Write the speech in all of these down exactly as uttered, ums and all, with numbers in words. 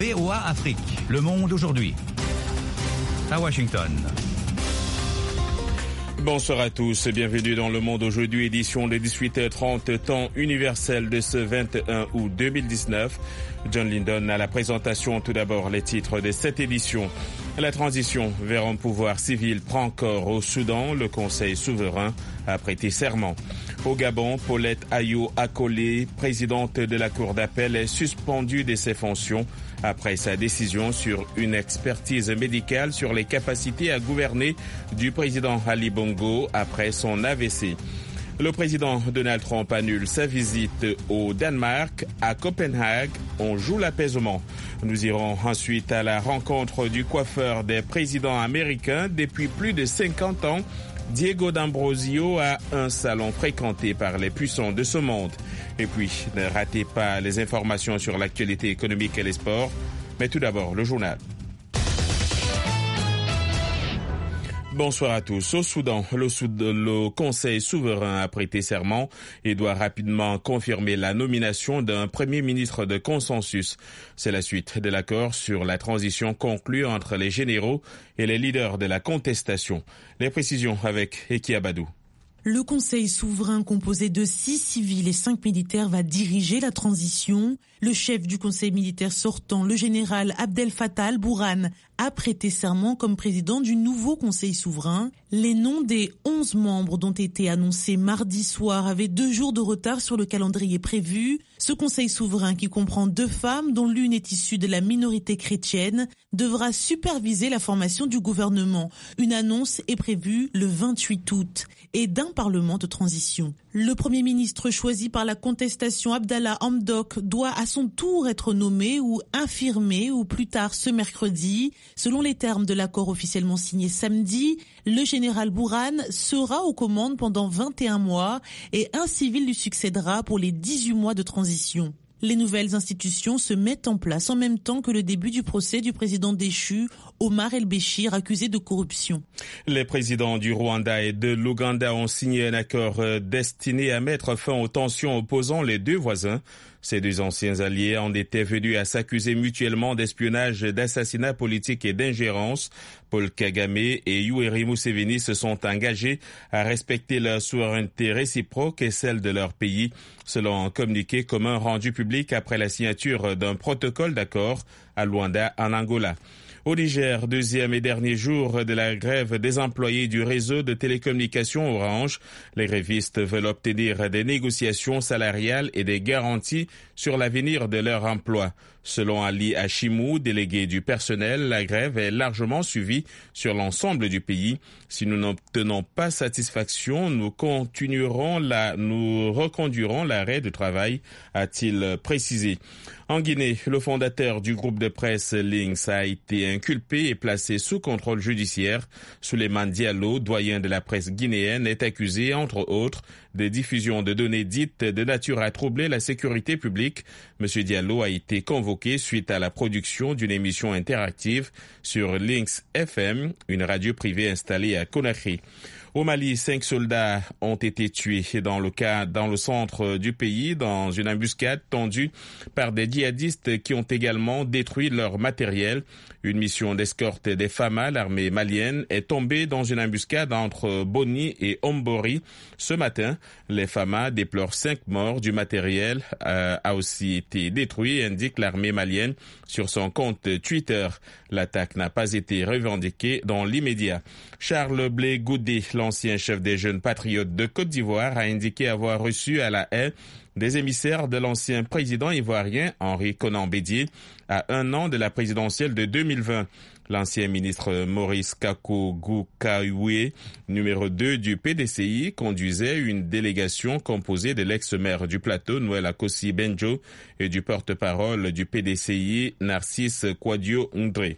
V O A Afrique, le monde aujourd'hui. À Washington. Bonsoir à tous, bienvenue dans Le Monde aujourd'hui, édition de dix-huit heures trente, temps universel de ce vingt et un août deux mille dix-neuf. John Lindon à la présentation, tout d'abord les titres de cette édition. La transition vers un pouvoir civil prend corps au Soudan, le Conseil souverain a prêté serment. Au Gabon, Paulette Ayo-Akole, présidente de la Cour d'appel, est suspendue de ses fonctions après sa décision sur une expertise médicale sur les capacités à gouverner du président Ali Bongo après son A V C. Le président Donald Trump annule sa visite au Danemark. À Copenhague, on joue l'apaisement. Nous irons ensuite à la rencontre du coiffeur des présidents américains depuis plus de cinquante ans. Diego D'Ambrosio a un salon fréquenté par les puissants de ce monde. Et puis, ne ratez pas les informations sur l'actualité économique et les sports. Mais tout d'abord, le journal. Bonsoir à tous. Au Soudan, le, Soudan, le Conseil souverain a prêté serment et doit rapidement confirmer la nomination d'un premier ministre de consensus. C'est la suite de l'accord sur la transition conclu entre les généraux et les leaders de la contestation. Les précisions avec Eki Abadou. Le Conseil souverain composé de six civils et cinq militaires va diriger la transition. Le chef du Conseil militaire sortant, le général Abdel Fattah al-Burhan, a prêté serment comme président du nouveau Conseil souverain. Les noms des onze membres dont été annoncés mardi soir avaient deux jours de retard sur le calendrier prévu. Ce Conseil souverain, qui comprend deux femmes dont l'une est issue de la minorité chrétienne, devra superviser la formation du gouvernement. Une annonce est prévue le vingt-huit août et d'un parlement de transition. Le Premier ministre choisi par la contestation, Abdallah Hamdok, doit à son tour être nommé ou infirmé ou plus tard ce mercredi. Selon les termes de l'accord officiellement signé samedi, le général Burhan sera aux commandes pendant vingt et un mois et un civil lui succédera pour les dix-huit mois de transition. Les nouvelles institutions se mettent en place en même temps que le début du procès du président déchu, Omar el-Béchir, accusé de corruption. Les présidents du Rwanda et de l'Ouganda ont signé un accord destiné à mettre fin aux tensions opposant les deux voisins. Ces deux anciens alliés en étaient venus à s'accuser mutuellement d'espionnage, d'assassinat politique et d'ingérence. Paul Kagame et Yoweri Museveni se sont engagés à respecter leur souveraineté réciproque et celle de leur pays, selon un communiqué commun rendu public après la signature d'un protocole d'accord à Luanda, en Angola. Au Niger, deuxième et dernier jour de la grève des employés du réseau de télécommunications Orange, les grévistes veulent obtenir des négociations salariales et des garanties sur l'avenir de leur emploi. Selon Ali Hachimou, délégué du personnel, la grève est largement suivie sur l'ensemble du pays. Si nous n'obtenons pas satisfaction, nous continuerons la, nous reconduirons l'arrêt de travail, a-t-il précisé. En Guinée, le fondateur du groupe de presse Lynx a été inculpé et placé sous contrôle judiciaire. Souleymane Diallo, doyen de la presse guinéenne, est accusé, entre autres, de diffusion de données dites de nature à troubler la sécurité publique. Monsieur Diallo a été convoqué suite à la production d'une émission interactive sur Lynx F M, une radio privée installée à Conakry. Au Mali, cinq soldats ont été tués dans le cas, dans le centre du pays, dans une embuscade tendue par des djihadistes qui ont également détruit leur matériel. Une mission d'escorte des F A M A, l'armée malienne, est tombée dans une embuscade entre Boni et Ombori. Ce matin, les F A M A déplorent cinq morts. Du matériel euh, a aussi été détruit, indique l'armée malienne sur son compte Twitter. L'attaque n'a pas été revendiquée dans l'immédiat. Charles Blé Goudé, l'ancien chef des jeunes patriotes de Côte d'Ivoire, a indiqué avoir reçu à La Haye des émissaires de l'ancien président ivoirien Henri Konan Bédié à un an de la présidentielle de deux mille vingt. L'ancien ministre Maurice Kakou-Goukaoué, numéro deux du P D C I, conduisait une délégation composée de l'ex-maire du plateau, Noël Akossi Benjo, et du porte-parole du P D C I, Narcisse Kouadio-Ndré.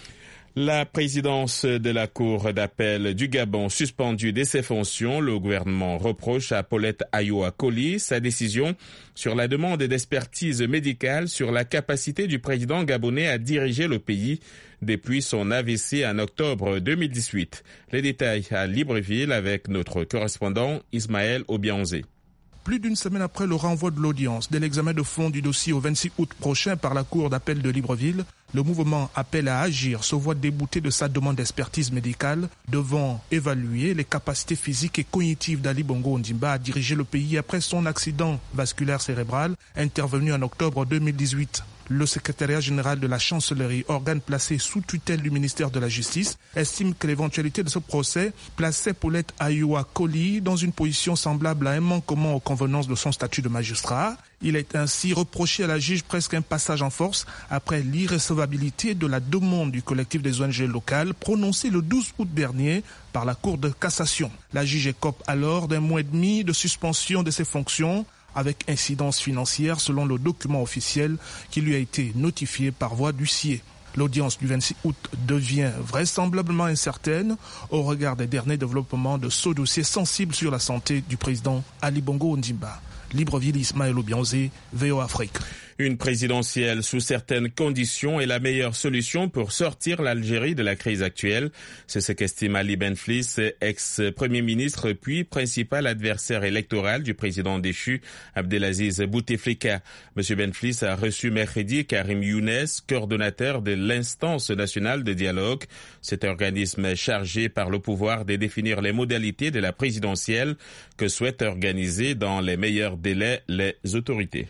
La présidence de la Cour d'appel du Gabon suspendue de ses fonctions, le gouvernement reproche à Paulette Ayo-Akole sa décision sur la demande d'expertise médicale sur la capacité du président gabonais à diriger le pays depuis son A V C en octobre deux mille dix-huit. Les détails à Libreville avec notre correspondant Ismaël Obianzé. Plus d'une semaine après le renvoi de l'audience de l'examen de fond du dossier au vingt-six août prochain par la Cour d'appel de Libreville, le mouvement appelle à agir, se voit débouté de sa demande d'expertise médicale devant évaluer les capacités physiques et cognitives d'Ali Bongo Ondimba à diriger le pays après son accident vasculaire cérébral intervenu en octobre deux mille dix-huit. Le secrétariat général de la chancellerie, organe placé sous tutelle du ministère de la Justice, estime que l'éventualité de ce procès plaçait Paulette Ayoua Koli dans une position semblable à un manquement aux convenances de son statut de magistrat. Il est ainsi reproché à la juge presque un passage en force après l'irrecevabilité de la demande du collectif des O N G locales prononcée le douze août dernier par la Cour de cassation. La juge écope alors d'un mois et demi de suspension de ses fonctions avec incidence financière selon le document officiel qui lui a été notifié par voie d'huissier. L'audience du vingt-six août devient vraisemblablement incertaine au regard des derniers développements de ce dossier sensible sur la santé du président Ali Bongo Ondimba. Libreville, Ismaël Obianzé, V O Afrique. Une présidentielle sous certaines conditions est la meilleure solution pour sortir l'Algérie de la crise actuelle. C'est ce qu'estime Ali Benflis, ex-premier ministre puis principal adversaire électoral du président déchu Abdelaziz Bouteflika. Monsieur Benflis a reçu mercredi Karim Younes, coordonnateur de l'instance nationale de dialogue. Cet organisme chargé par le pouvoir de définir les modalités de la présidentielle que souhaitent organiser dans les meilleurs délais les autorités.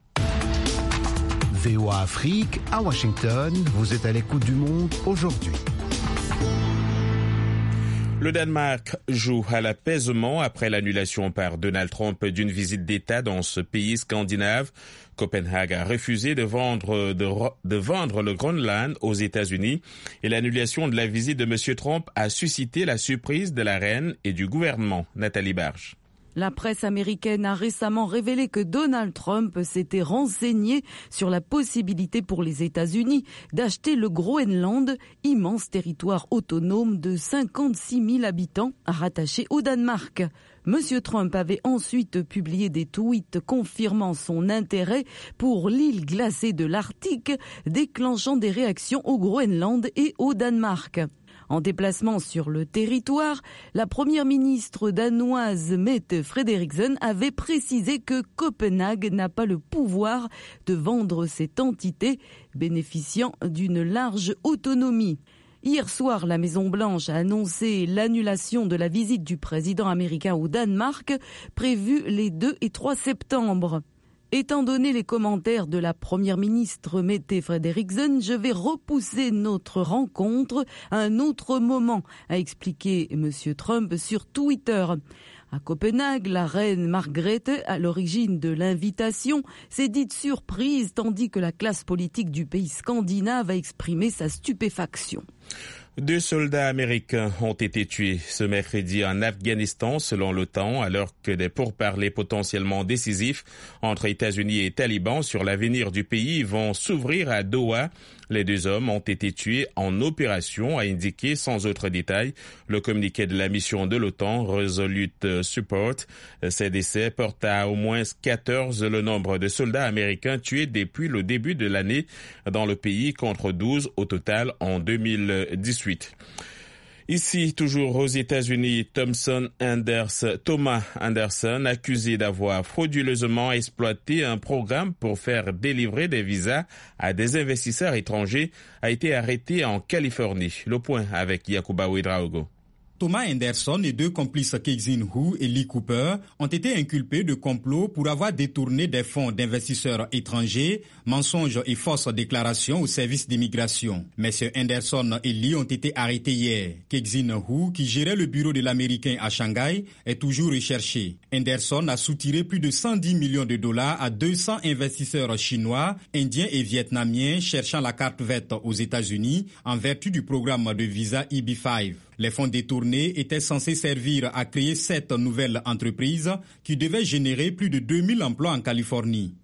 V O A Afrique, à Washington, vous êtes à l'écoute du monde aujourd'hui. Le Danemark joue à l'apaisement après l'annulation par Donald Trump d'une visite d'État dans ce pays scandinave. Copenhague a refusé de vendre, de, de vendre le Groenland aux États-Unis et l'annulation de la visite de M. Trump a suscité la surprise de la reine et du gouvernement. Nathalie Barge. La presse américaine a récemment révélé que Donald Trump s'était renseigné sur la possibilité pour les États-Unis d'acheter le Groenland, immense territoire autonome de cinquante-six mille habitants rattaché au Danemark. Monsieur Trump avait ensuite publié des tweets confirmant son intérêt pour l'île glacée de l'Arctique, déclenchant des réactions au Groenland et au Danemark. En déplacement sur le territoire, la première ministre danoise Mette Frederiksen avait précisé que Copenhague n'a pas le pouvoir de vendre cette entité, bénéficiant d'une large autonomie. Hier soir, la Maison-Blanche a annoncé l'annulation de la visite du président américain au Danemark, prévue les deux et trois septembre. Étant donné les commentaires de la première ministre Mette Frederiksen, je vais repousser notre rencontre à un autre moment, a expliqué M. Trump sur Twitter. À Copenhague, la reine Margrethe, à l'origine de l'invitation, s'est dite surprise tandis que la classe politique du pays scandinave a exprimé sa stupéfaction. Deux soldats américains ont été tués ce mercredi en Afghanistan selon l'OTAN alors que des pourparlers potentiellement décisifs entre États-Unis et talibans sur l'avenir du pays vont s'ouvrir à Doha. Les deux hommes ont été tués en opération, a indiqué sans autre détail le communiqué de la mission de l'OTAN Resolute Support. Ces décès portent à au moins quatorze le nombre de soldats américains tués depuis le début de l'année dans le pays contre douze au total en deux mille dix-huit. Ici, toujours aux États-Unis, Thomson Anders, Thomas Anderson, accusé d'avoir frauduleusement exploité un programme pour faire délivrer des visas à des investisseurs étrangers, a été arrêté en Californie. Le point avec Yacouba Ouedraogo. Thomas Anderson et deux complices Kexin Hu et Lee Cooper ont été inculpés de complot pour avoir détourné des fonds d'investisseurs étrangers, mensonges et fausses déclarations au service d'immigration. Messieurs Anderson et Lee ont été arrêtés hier. Kexin Hu, qui gérait le bureau de l'Américain à Shanghai, est toujours recherché. Anderson a soutiré plus de cent dix millions de dollars à deux cents investisseurs chinois, indiens et vietnamiens cherchant la carte verte aux États-Unis en vertu du programme de visa E B cinq. Les fonds détournés étaient censés servir à créer sept nouvelles entreprises qui devaient générer plus de deux mille emplois en Californie.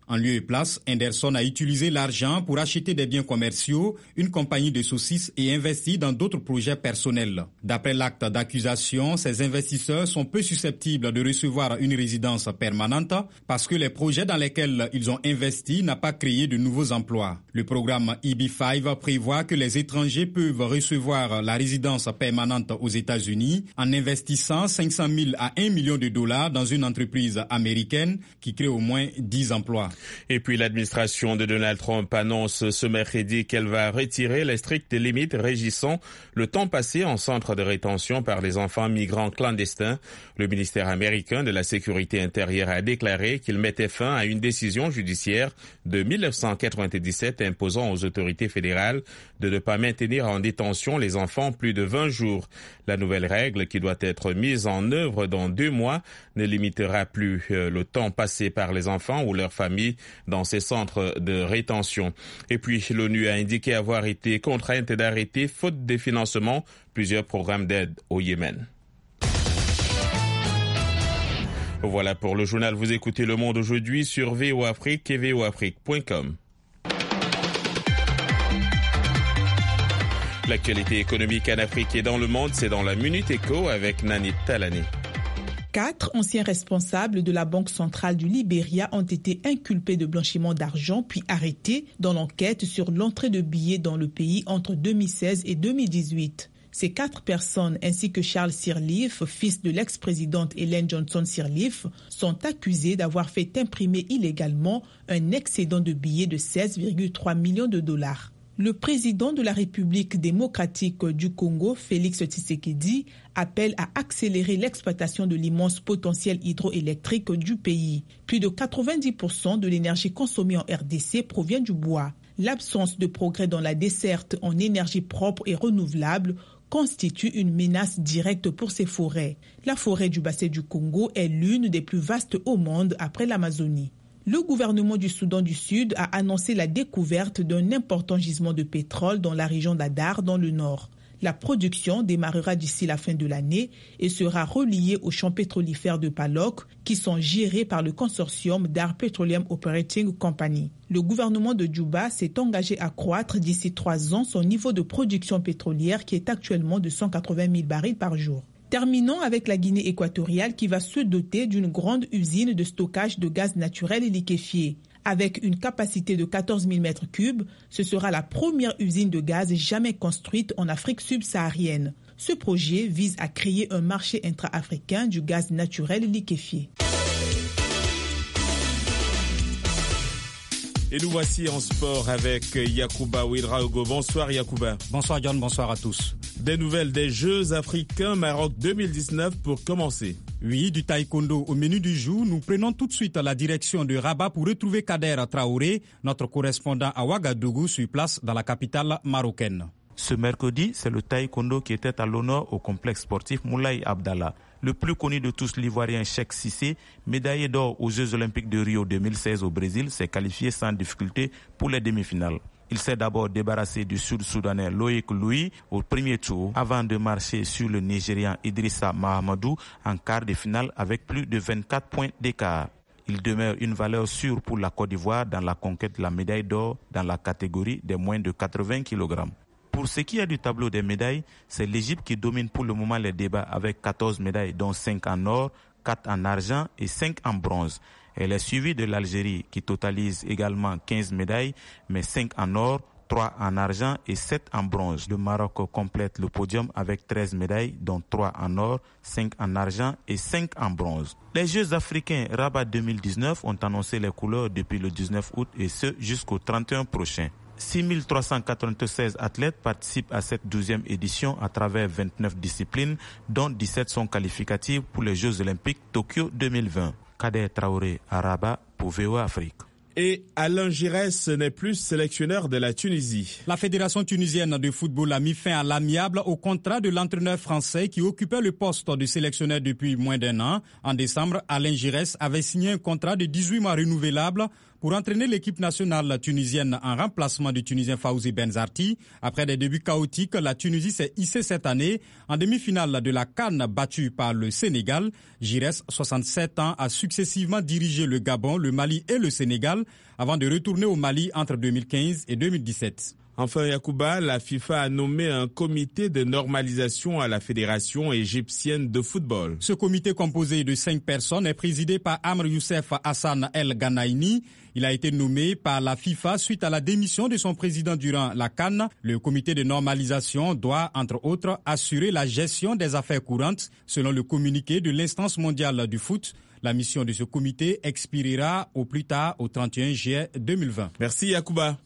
En lieu et place, Henderson a utilisé l'argent pour acheter des biens commerciaux, une compagnie de saucisses et investi dans d'autres projets personnels. D'après l'acte d'accusation, ces investisseurs sont peu susceptibles de recevoir une résidence permanente parce que les projets dans lesquels ils ont investi n'ont pas créé de nouveaux emplois. Le programme E B cinq prévoit que les étrangers peuvent recevoir la résidence permanente aux États-Unis en investissant cinq cent mille à un million de dollars dans une entreprise américaine qui crée au moins dix emplois. Et puis l'administration de Donald Trump annonce ce mercredi qu'elle va retirer les strictes limites régissant le temps passé en centre de rétention par les enfants migrants clandestins. Le ministère américain de la Sécurité intérieure a déclaré qu'il mettait fin à une décision judiciaire de mille neuf cent quatre-vingt-dix-sept imposant aux autorités fédérales de ne pas maintenir en détention les enfants plus de vingt jours. La nouvelle règle, qui doit être mise en œuvre dans deux mois, ne limitera plus le temps passé par les enfants ou leurs familles dans ces centres de rétention. Et puis, l'ONU a indiqué avoir été contrainte d'arrêter, faute de financement, plusieurs programmes d'aide au Yémen. Voilà pour le journal. Vous écoutez Le Monde aujourd'hui sur V O Afrique et V O Afrique point com. L'actualité économique en Afrique et dans le monde, c'est dans la Minute Éco avec Nanit Talani. Quatre anciens responsables de la Banque centrale du Libéria ont été inculpés de blanchiment d'argent puis arrêtés dans l'enquête sur l'entrée de billets dans le pays entre deux mille seize et deux mille dix-huit. Ces quatre personnes, ainsi que Charles Sirleaf, fils de l'ex-présidente Ellen Johnson Sirleaf, sont accusés d'avoir fait imprimer illégalement un excédent de billets de seize virgule trois millions de dollars. Le président de la République démocratique du Congo, Félix Tshisekedi, appelle à accélérer l'exploitation de l'immense potentiel hydroélectrique du pays. Plus de quatre-vingt-dix pour cent de l'énergie consommée en R D C provient du bois. L'absence de progrès dans la desserte en énergie propre et renouvelable constitue une menace directe pour ces forêts. La forêt du bassin du Congo est l'une des plus vastes au monde après l'Amazonie. Le gouvernement du Soudan du Sud a annoncé la découverte d'un important gisement de pétrole dans la région d'Adar, dans le nord. La production démarrera d'ici la fin de l'année et sera reliée aux champs pétrolifères de Palok qui sont gérés par le consortium Dar Petroleum Operating Company. Le gouvernement de Djouba s'est engagé à croître d'ici trois ans son niveau de production pétrolière qui est actuellement de cent quatre-vingt mille barils par jour. Terminons avec la Guinée équatoriale qui va se doter d'une grande usine de stockage de gaz naturel et liquéfié. Avec une capacité de quatorze mille mètres cubes, ce sera la première usine de gaz jamais construite en Afrique subsaharienne. Ce projet vise à créer un marché intra-africain du gaz naturel et liquéfié. Et nous voici en sport avec Yacouba Ouedraogo. Bonsoir Yacouba. Bonsoir John, bonsoir à tous. Des nouvelles des Jeux africains Maroc deux mille dix-neuf pour commencer. Oui, du taekwondo au menu du jour. Nous prenons tout de suite la direction de Rabat pour retrouver Kader Traoré, notre correspondant à Ouagadougou sur place dans la capitale marocaine. Ce mercredi, c'est le taekwondo qui était à l'honneur au complexe sportif Moulay Abdallah. Le plus connu de tous, l'Ivoirien Cheikh Cissé, médaillé d'or aux Jeux Olympiques de Rio deux mille seize au Brésil, s'est qualifié sans difficulté pour les demi-finales. Il s'est d'abord débarrassé du Sud-Soudanais Loïc Louis au premier tour avant de marcher sur le Nigérian Idrissa Mahamadou en quart de finale avec plus de vingt-quatre points d'écart. Il demeure une valeur sûre pour la Côte d'Ivoire dans la conquête de la médaille d'or dans la catégorie des moins de quatre-vingts kilogrammes. Pour ce qui est du tableau des médailles, c'est l'Égypte qui domine pour le moment les débats avec quatorze médailles dont cinq en or, quatre en argent et cinq en bronze. Elle est suivie de l'Algérie qui totalise également quinze médailles, mais cinq en or, trois en argent et sept en bronze. Le Maroc complète le podium avec treize médailles, dont trois en or, cinq en argent et cinq en bronze. Les Jeux africains Rabat deux mille dix-neuf ont annoncé les couleurs depuis le dix-neuf août et ce jusqu'au trente et un prochain. six mille trois cent quatre-vingt-seize athlètes participent à cette douzième édition à travers vingt-neuf disciplines, dont dix-sept sont qualificatives pour les Jeux Olympiques Tokyo deux mille vingt. Kader Traoré à Rabat pour V O A Afrique. Et Alain Giresse n'est plus sélectionneur de la Tunisie. La Fédération tunisienne de football a mis fin à l'amiable au contrat de l'entraîneur français qui occupait le poste de sélectionneur depuis moins d'un an. En décembre, Alain Giresse avait signé un contrat de dix-huit mois renouvelable pour entraîner l'équipe nationale tunisienne en remplacement du Tunisien Fawzi Benzarti. Après des débuts chaotiques, la Tunisie s'est hissée cette année en demi-finale de la CAN battue par le Sénégal. Giresse, soixante-sept ans, a successivement dirigé le Gabon, le Mali et le Sénégal avant de retourner au Mali entre deux mille quinze et deux mille dix-sept. Enfin, Yacouba, la FIFA a nommé un comité de normalisation à la Fédération égyptienne de football. Ce comité composé de cinq personnes est présidé par Amr Youssef Hassan El Ganaïni. Il a été nommé par la FIFA suite à la démission de son président durant la CAN. Le comité de normalisation doit, entre autres, assurer la gestion des affaires courantes, selon le communiqué de l'instance mondiale du foot. La mission de ce comité expirera au plus tard au trente et un juillet deux mille vingt. Merci Yacouba.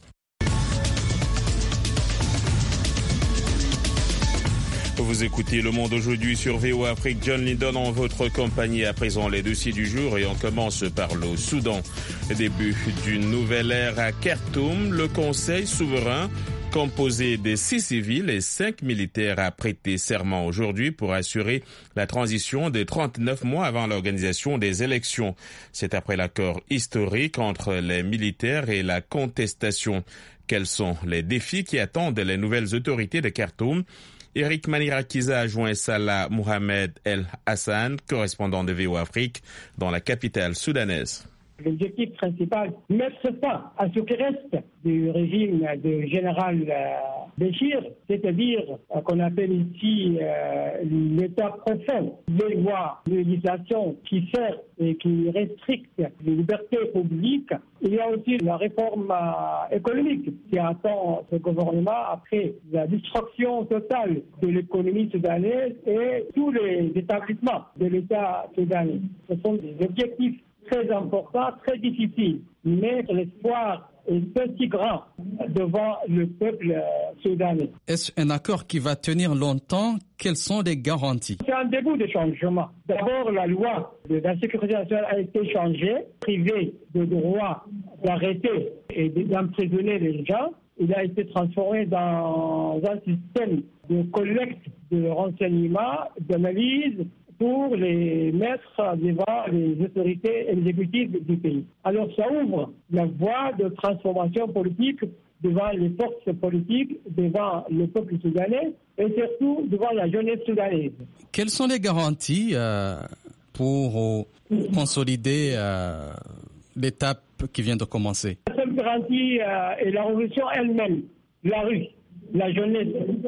Vous écoutez Le Monde aujourd'hui sur V O A Afrique. John Lydon en votre compagnie. À présent, les dossiers du jour et on commence par le Soudan. Début d'une nouvelle ère à Khartoum. Le Conseil souverain, composé de six civils et cinq militaires, a prêté serment aujourd'hui pour assurer la transition de trente-neuf mois avant l'organisation des élections. C'est après l'accord historique entre les militaires et la contestation. Quels sont les défis qui attendent les nouvelles autorités de Khartoum? Eric Manirakiza a joint Salah Mohamed El Hassan, correspondant de V O A Afrique, dans la capitale soudanaise. L'objectif principal, mettre fin à ce qui reste du régime du général Béchir, c'est-à-dire euh, qu'on appelle ici euh, l'État profond, les lois, les législations qui servent et qui restrictent les libertés publiques. Il y a aussi la réforme euh, économique qui attend ce gouvernement après la destruction totale de l'économie soudanaise et tous les établissements de l'État soudanais. Ce sont des objectifs très important, très difficile, mais l'espoir est petit grand devant le peuple soudanais. Est-ce un accord qui va tenir longtemps? Quelles sont les garanties? C'est un début de changement. D'abord, la loi de la sécurité nationale a été changée, privée de droit d'arrêter et d'emprisonner les gens. Il a été transformé dans un système de collecte de renseignements, d'analyse, pour les mettre devant les autorités exécutives du pays. Alors ça ouvre la voie de transformation politique devant les forces politiques, devant le peuple soudanais et surtout devant la jeunesse soudanaise. Quelles sont les garanties euh, pour euh, consolider euh, l'étape qui vient de commencer? La seule garantie euh, est la révolution elle-même, la rue. La jeunesse,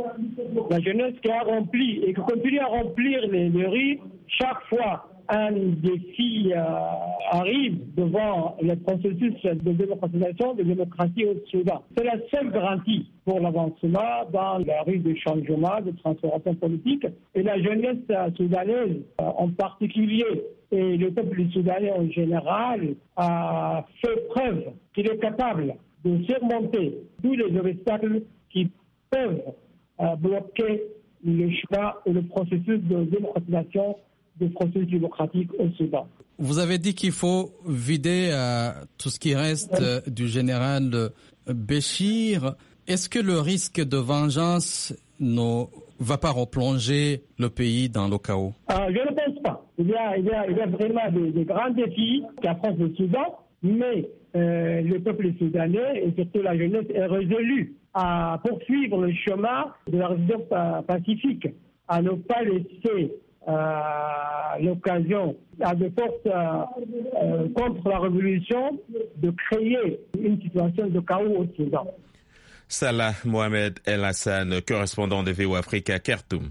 la jeunesse qui a rempli et qui continue à remplir les, les rues. Chaque fois un défi euh, arrive devant le processus de démocratisation, de démocratie au Soudan. C'est la seule garantie pour l'avancement dans la rue de changement, de transformation politique. Et la jeunesse soudanaise euh, en particulier, et le peuple soudanais en général, a fait preuve qu'il est capable de surmonter tous les obstacles qui peuvent euh, bloquer le chemin et le processus de démocratisation du processus démocratique au Soudan. Vous avez dit qu'il faut vider euh, tout ce qui reste euh, du général Béchir. Est-ce que le risque de vengeance ne va pas replonger le pays dans le chaos? euh, Je ne pense pas. Il y a, il y a, il y a vraiment des, des grands défis qui affrontent le Soudan, mais euh, le peuple soudanais et surtout la jeunesse est résolu à poursuivre le chemin de la résistance pacifique, à ne pas laisser euh, l'occasion à des forces euh, euh, contre la révolution de créer une situation de chaos au Soudan. Salah Mohamed El Hassan, correspondant de V O A Afrique à Khartoum.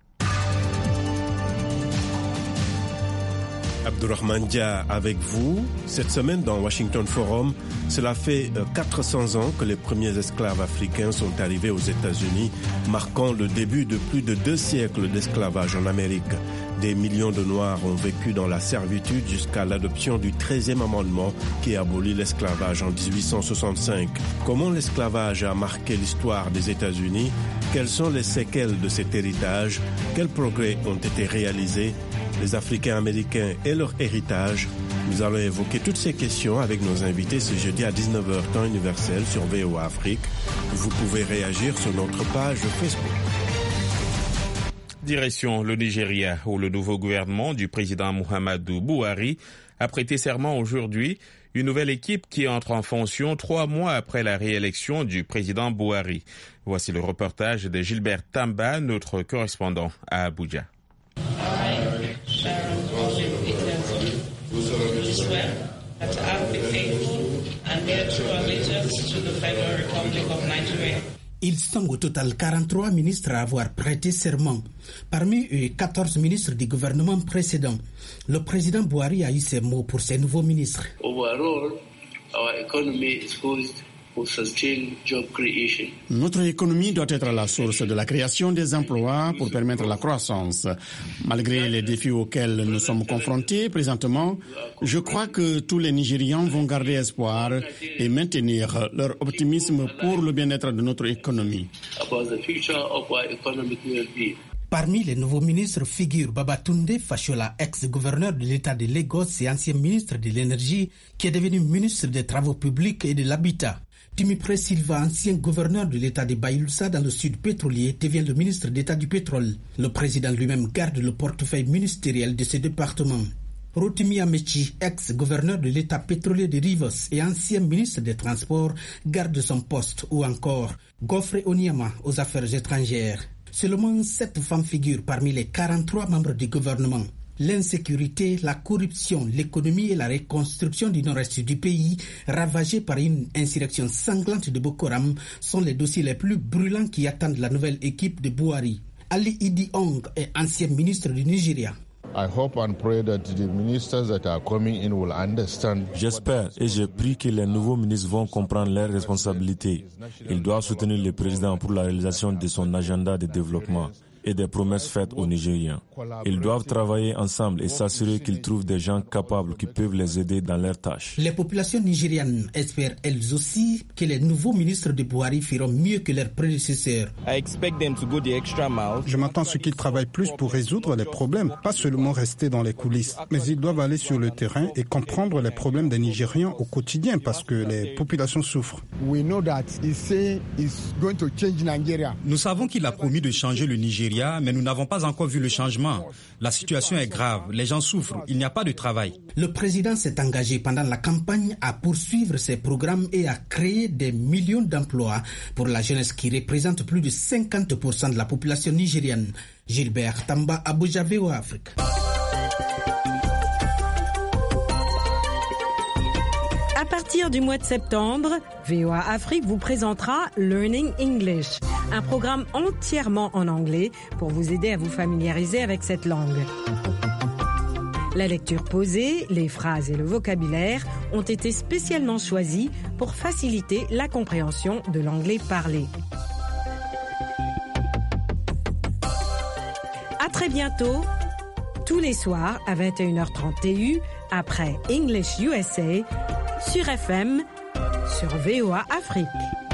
Abdourahmane Dia avec vous. Cette semaine dans Washington Forum, cela fait quatre cents ans que les premiers esclaves africains sont arrivés aux États-Unis, marquant le début de plus de deux siècles d'esclavage en Amérique. Des millions de Noirs ont vécu dans la servitude jusqu'à l'adoption du treizième amendement qui abolit l'esclavage en dix-huit cent soixante-cinq. Comment l'esclavage a marqué l'histoire des États-Unis? Quelles sont les séquelles de cet héritage? Quels progrès ont été réalisés? Les Africains américains et leur héritage. Nous allons évoquer toutes ces questions avec nos invités ce jeudi à dix-neuf heures temps universel sur V O A Afrique. Vous pouvez réagir sur notre page Facebook. Direction le Nigeria, où le nouveau gouvernement du président Muhammadu Buhari a prêté serment aujourd'hui. Une nouvelle équipe qui entre en fonction trois mois après la réélection du président Buhari. Voici le reportage de Gilbert Tamba, notre correspondant à Abuja. Ils sont au total quarante-trois ministres à avoir prêté serment. Parmi eux, quatorze ministres du gouvernement précédent. Le président Buhari a eu ces mots pour ses nouveaux ministres. Overall, our economy is poised for sustained job creation. Notre économie doit être la source de la création des emplois pour permettre la croissance. Malgré les défis auxquels nous sommes confrontés présentement, je crois que tous les Nigérians vont garder espoir et maintenir leur optimisme pour le bien-être de notre économie. About the future of our economic well-being. Parmi les nouveaux ministres figure Babatunde Fashola, ex-gouverneur de l'État de Lagos et ancien ministre de l'Énergie, qui est devenu ministre des Travaux publics et de l'Habitat. Timipre Silva, ancien gouverneur de l'État de Bayelsa dans le sud pétrolier, devient le ministre d'État du pétrole. Le président lui-même garde le portefeuille ministériel de ce département. Rotimi Amechi, ex-gouverneur de l'État pétrolier de Rivers et ancien ministre des Transports, garde son poste. Ou encore Godfrey Onyema aux affaires étrangères. Seulement sept femmes figurent parmi les quarante-trois membres du gouvernement. L'insécurité, la corruption, l'économie et la reconstruction du nord-est du pays, ravagé par une insurrection sanglante de Boko Haram, sont les dossiers les plus brûlants qui attendent la nouvelle équipe de Buhari. Ali Idi Ong est ancien ministre du Nigeria. J'espère et je prie que les nouveaux ministres vont comprendre leurs responsabilités. Ils doivent soutenir le président pour la réalisation de son agenda de développement et des promesses faites aux Nigériens. Ils doivent travailler ensemble et s'assurer qu'ils trouvent des gens capables qui peuvent les aider dans leurs tâches. Les populations nigérianes espèrent elles aussi que les nouveaux ministres de Buhari feront mieux que leurs prédécesseurs. Je m'attends à ce qu'ils travaillent plus pour résoudre les problèmes, pas seulement rester dans les coulisses, mais ils doivent aller sur le terrain et comprendre les problèmes des Nigérians au quotidien parce que les populations souffrent. Nous savons qu'il a promis de changer le Nigeria, mais nous n'avons pas encore vu le changement. La situation est grave, les gens souffrent, il n'y a pas de travail. Le président s'est engagé pendant la campagne à poursuivre ses programmes et à créer des millions d'emplois pour la jeunesse qui représente plus de cinquante pour cent de la population nigérienne. Gilbert Tamba, Abuja, V O A Afrique. À partir du mois de septembre, V O A Afrique vous présentera Learning English, un programme entièrement en anglais pour vous aider à vous familiariser avec cette langue. La lecture posée, les phrases et le vocabulaire ont été spécialement choisis pour faciliter la compréhension de l'anglais parlé. À très bientôt, tous les soirs à vingt et une heures trente T U, après English U S A, sur F M, sur V O A Afrique.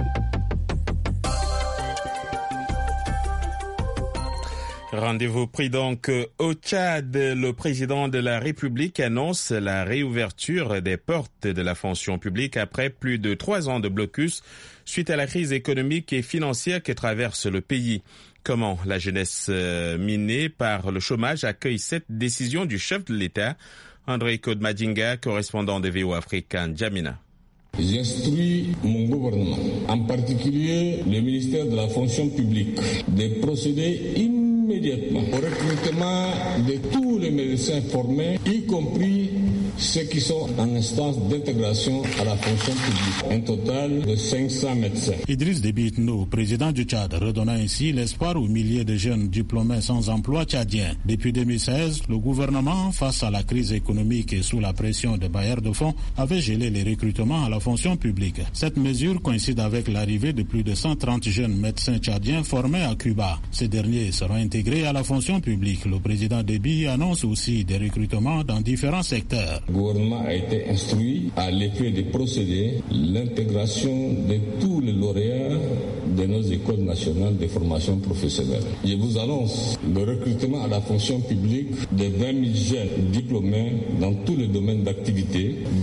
Rendez-vous pris donc au Tchad. Le président de la République annonce la réouverture des portes de la fonction publique après plus de trois ans de blocus suite à la crise économique et financière que traverse le pays. Comment la jeunesse minée par le chômage accueille cette décision du chef de l'État? André Kodmadinga, correspondant de V O A Afrique en Djamena. J'instruis mon gouvernement, en particulier le ministère de la fonction publique, de procéder immédiatement au recrutement de tous les médecins formés, y compris ceux qui sont en instance d'intégration à la fonction publique. Un total de cinq cents médecins. Idriss Déby Itno, président du Tchad, redonna ainsi l'espoir aux milliers de jeunes diplômés sans emploi tchadiens. Depuis deux mille seize, le gouvernement, face à la crise économique et sous la pression des bailleurs de fonds, avait gelé les recrutements à la fonction publique. Cette mesure coïncide avec l'arrivée de plus de cent trente jeunes médecins tchadiens formés à Cuba. Ces derniers seront intégrés à la fonction publique. Le président Déby annonce aussi des recrutements dans différents secteurs. Le gouvernement a été instruit à l'effet de procéder l'intégration de tous les lauréats de nos écoles nationales de formation professionnelle. Je vous annonce le recrutement à la fonction publique de vingt mille jeunes diplômés dans tous les domaines d'activité dès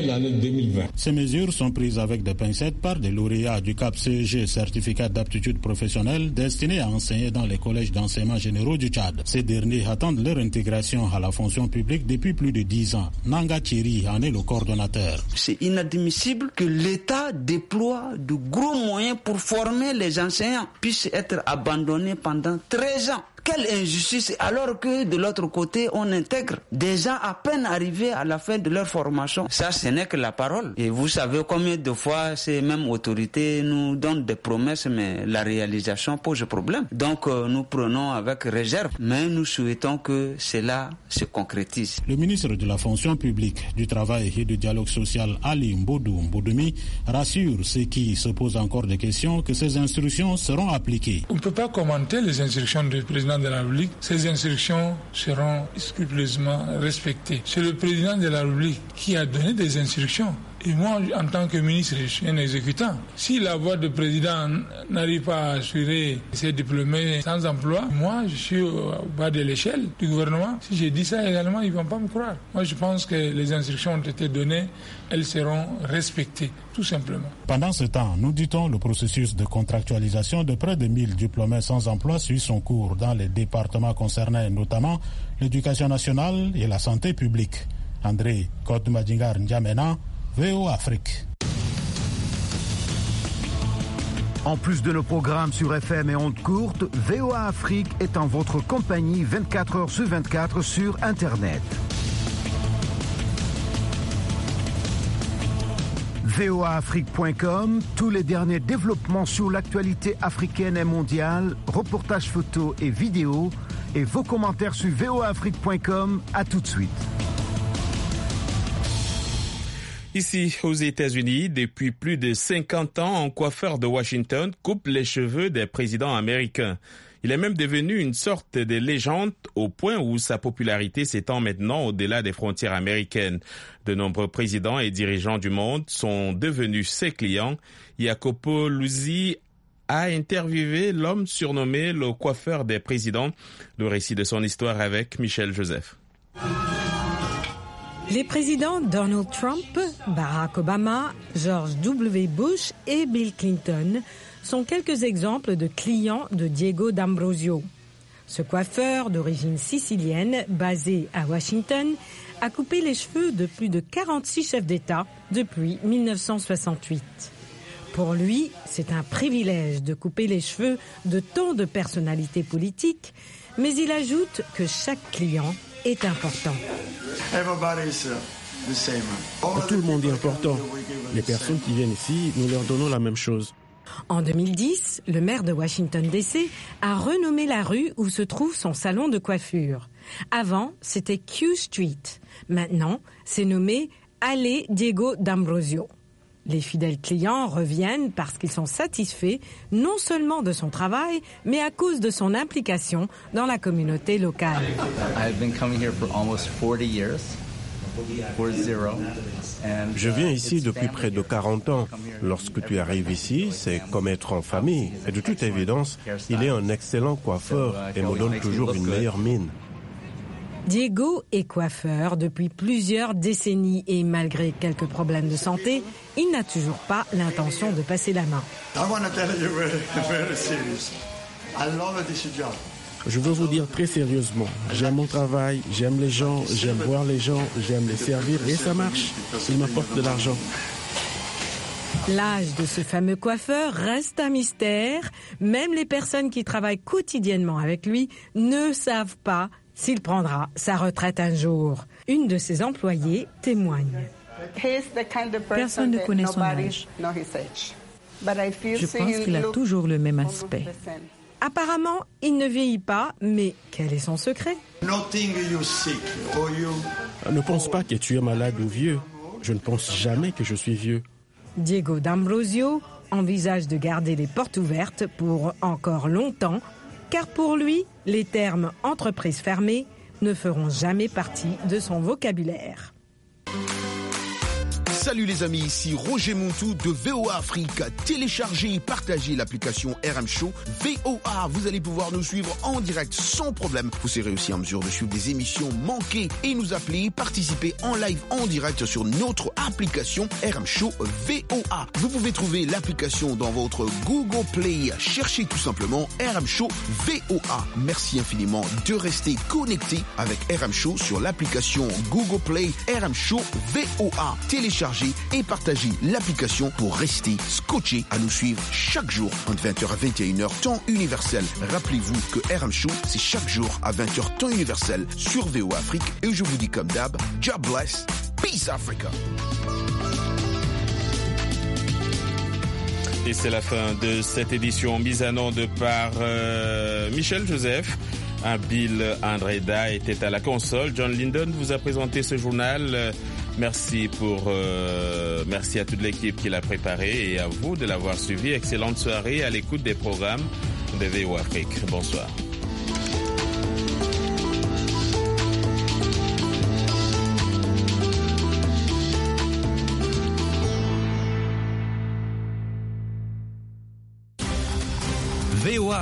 dès l'année deux mille vingt. Ces mesures sont prises avec des pincettes par des lauréats du C A P C E G, certificat d'aptitude professionnelle, destinés à enseigner dans les collèges d'enseignement généraux du Tchad. Ces derniers attendent leur intégration à la fonction publique depuis plus de dix ans. Nanga Thierry en est le coordonnateur. C'est inadmissible que l'État déploie de gros moyens pour former les enseignants, puissent être abandonnés pendant treize ans. Quelle injustice, alors que de l'autre côté, on intègre des gens à peine arrivés à la fin de leur formation. Ça, ce n'est que la parole. Et vous savez combien de fois ces mêmes autorités nous donnent des promesses, mais la réalisation pose problème. Donc, euh, nous prenons avec réserve, mais nous souhaitons que cela se concrétise. Le ministre de la fonction publique, du travail et du dialogue social, Ali Mbodou Mbodoumi, rassure ceux qui se posent encore des questions que ces instructions seront appliquées. On ne peut pas commenter les instructions du président de la République. Ces instructions seront scrupuleusement respectées. C'est le président de la République qui a donné des instructions. Et moi, en tant que ministre, je suis un exécutant. Si la voix de président n'arrive pas à assurer ces diplômés sans emploi, moi, je suis au bas de l'échelle du gouvernement. Si j'ai dit ça également, ils ne vont pas me croire. Moi, je pense que les instructions ont été données, elles seront respectées, tout simplement. Pendant ce temps, nous dit-on, le processus de contractualisation de près de mille diplômés sans emploi suit son cours dans les départements concernés, notamment l'éducation nationale et la santé publique. André Kotumadingar N'Djamena, V O Afrique. En plus de nos programmes sur F M et ondes courtes, V O A Afrique est en votre compagnie vingt-quatre heures sur vingt-quatre sur Internet. V O A Afrique point com, tous les derniers développements sur l'actualité africaine et mondiale, reportages photos et vidéos, et vos commentaires sur V O A Afrique point com. À tout de suite. Ici, aux États-Unis, depuis plus de cinquante ans, un coiffeur de Washington coupe les cheveux des présidents américains. Il est même devenu une sorte de légende au point où sa popularité s'étend maintenant au-delà des frontières américaines. De nombreux présidents et dirigeants du monde sont devenus ses clients. Jacopo Luzzi a interviewé l'homme surnommé le coiffeur des présidents. Le récit de son histoire avec Michel Joseph. Les présidents Donald Trump, Barack Obama, George W. Bush et Bill Clinton sont quelques exemples de clients de Diego D'Ambrosio. Ce coiffeur d'origine sicilienne, basé à Washington, a coupé les cheveux de plus de quarante-six chefs d'État depuis mille neuf cent soixante-huit. Pour lui, c'est un privilège de couper les cheveux de tant de personnalités politiques, mais il ajoute que chaque client est important. Tout le monde est important. Les personnes qui viennent ici, nous leur donnons la même chose. En deux mille dix, le maire de Washington D C a renommé la rue où se trouve son salon de coiffure. Avant, c'était Q Street. Maintenant, c'est nommé Allée Diego D'Ambrosio. Les fidèles clients reviennent parce qu'ils sont satisfaits non seulement de son travail, mais à cause de son implication dans la communauté locale. Je viens ici depuis près de quarante ans. Lorsque tu arrives ici, c'est comme être en famille. Et de toute évidence, il est un excellent coiffeur et me donne toujours une meilleure mine. Diego est coiffeur depuis plusieurs décennies et malgré quelques problèmes de santé, il n'a toujours pas l'intention de passer la main. Je veux vous dire très sérieusement, j'aime mon travail, j'aime les gens, j'aime voir les gens, j'aime les servir et ça marche. Il m'apporte de l'argent. L'âge de ce fameux coiffeur reste un mystère. Même les personnes qui travaillent quotidiennement avec lui ne savent pas s'il prendra sa retraite un jour. Une de ses employées témoigne. Personne ne connaît son âge. Je pense qu'il a toujours le même aspect. Apparemment, il ne vieillit pas, mais quel est son secret? Ne pense pas que tu es malade ou vieux. Je ne pense jamais que je suis vieux. Diego D'Ambrosio envisage de garder les portes ouvertes pour encore longtemps, car pour lui, les termes « entreprise fermée » ne feront jamais partie de son vocabulaire. Salut les amis, ici Roger Montou de V O A Afrique. Téléchargez et partagez l'application R M Show V O A. Vous allez pouvoir nous suivre en direct sans problème. Vous serez aussi en mesure de suivre des émissions manquées et nous appeler, participer en live en direct sur notre application R M Show V O A. Vous pouvez trouver l'application dans votre Google Play. Cherchez tout simplement R M Show V O A. Merci infiniment de rester connecté avec R M Show sur l'application Google Play R M Show V O A. Téléchargez et partagez l'application pour rester scotché à nous suivre chaque jour entre vingt heures à vingt et une heures temps universel. Rappelez-vous que R M Show, c'est chaque jour à vingt heures temps universel sur V O A Afrique. Et je vous dis comme d'hab, God bless, peace Africa. Et c'est la fin de cette édition mise en onde par euh, Michel Joseph. Bill Andreda était à la console. John Linden vous a présenté ce journal. Merci pour, euh, merci à toute l'équipe qui l'a préparé et à vous de l'avoir suivi. Excellente soirée à l'écoute des programmes de V O A Afrique. Bonsoir. V O A